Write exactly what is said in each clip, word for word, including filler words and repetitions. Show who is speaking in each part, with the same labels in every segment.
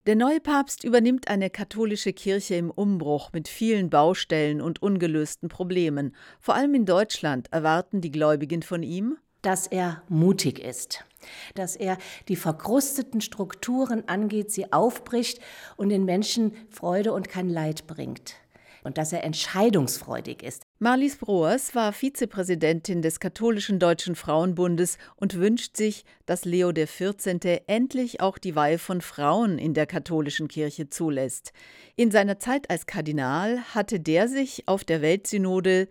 Speaker 1: Der neue Papst übernimmt eine katholische Kirche im Umbruch mit vielen Baustellen und ungelösten Problemen. Vor allem in Deutschland erwarten die Gläubigen von ihm,
Speaker 2: dass er mutig ist, dass er die verkrusteten Strukturen angeht, sie aufbricht und den Menschen Freude und kein Leid bringt. Und dass er entscheidungsfreudig ist.
Speaker 1: Marlies Broers war Vizepräsidentin des Katholischen Deutschen Frauenbundes und wünscht sich, dass Leo der vierzehnte endlich auch die Weihe von Frauen in der katholischen Kirche zulässt. In seiner Zeit als Kardinal hatte der sich auf der Weltsynode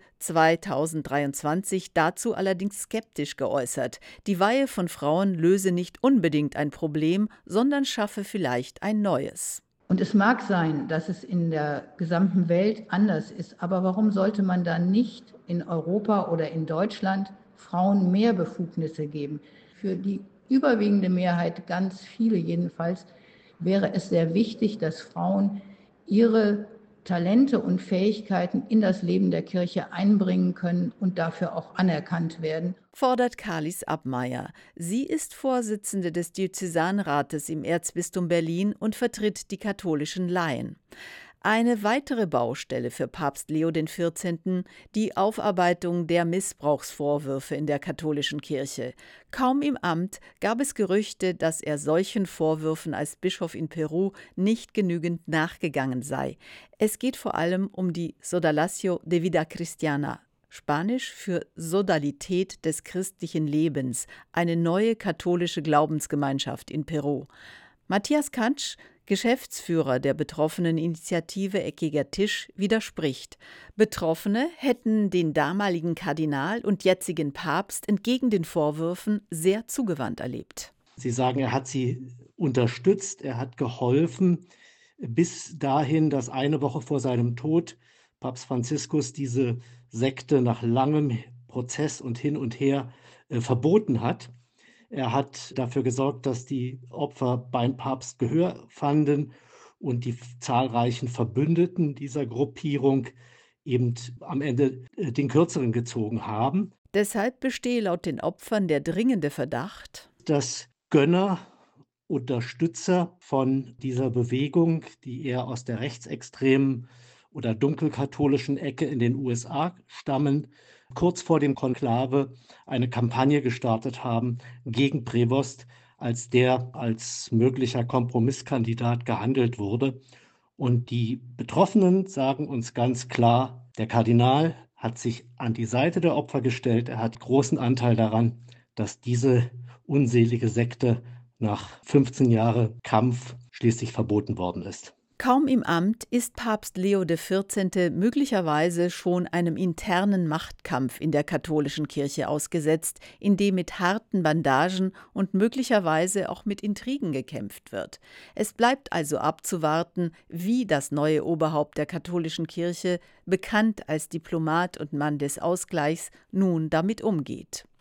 Speaker 1: zweitausenddreiundzwanzig dazu allerdings skeptisch geäußert. Die Weihe von Frauen löse nicht unbedingt ein Problem, sondern schaffe vielleicht ein neues.
Speaker 3: Und es mag sein, dass es in der gesamten Welt anders ist, aber warum sollte man dann nicht in Europa oder in Deutschland Frauen mehr Befugnisse geben? Für die überwiegende Mehrheit, ganz viele jedenfalls, wäre es sehr wichtig, dass Frauen ihre Talente und Fähigkeiten in das Leben der Kirche einbringen können und dafür auch anerkannt werden.
Speaker 1: Fordert Kalis Abmeier. Sie ist Vorsitzende des Diözesanrates im Erzbistum Berlin und vertritt die katholischen Laien. Eine weitere Baustelle für Papst Leo der vierzehnte. Die Aufarbeitung der Missbrauchsvorwürfe in der katholischen Kirche. Kaum im Amt gab es Gerüchte, dass er solchen Vorwürfen als Bischof in Peru nicht genügend nachgegangen sei. Es geht vor allem um die Sodalacio de Vida Cristiana, Spanisch für Sodalität des christlichen Lebens, eine neue katholische Glaubensgemeinschaft in Peru. Matthias Kantsch, Geschäftsführer der betroffenen Initiative Eckiger Tisch, widerspricht. Betroffene hätten den damaligen Kardinal und jetzigen Papst entgegen den Vorwürfen sehr zugewandt erlebt.
Speaker 4: Sie sagen, er hat sie unterstützt, er hat geholfen, bis dahin, dass eine Woche vor seinem Tod Papst Franziskus diese Sekte nach langem Prozess und hin und her äh, verboten hat. Er hat dafür gesorgt, dass die Opfer beim Papst Gehör fanden und die zahlreichen Verbündeten dieser Gruppierung eben am Ende äh, den Kürzeren gezogen haben.
Speaker 1: Deshalb bestehe laut den Opfern der dringende Verdacht,
Speaker 4: dass Gönner, Unterstützer von dieser Bewegung, die eher aus der rechtsextremen oder dunkelkatholischen Ecke in den U S A stammen, kurz vor dem Konklave eine Kampagne gestartet haben gegen Prevost, als der als möglicher Kompromisskandidat gehandelt wurde. Und die Betroffenen sagen uns ganz klar, der Kardinal hat sich an die Seite der Opfer gestellt. Er hat großen Anteil daran, dass diese unselige Sekte nach fünfzehn Jahren Kampf schließlich verboten worden ist.
Speaker 1: Kaum im Amt ist Papst Leo der vierzehnte. möglicherweise schon einem internen Machtkampf in der katholischen Kirche ausgesetzt, in dem mit harten Bandagen und möglicherweise auch mit Intrigen gekämpft wird. Es bleibt also abzuwarten, wie das neue Oberhaupt der katholischen Kirche, bekannt als Diplomat und Mann des Ausgleichs, nun damit umgeht.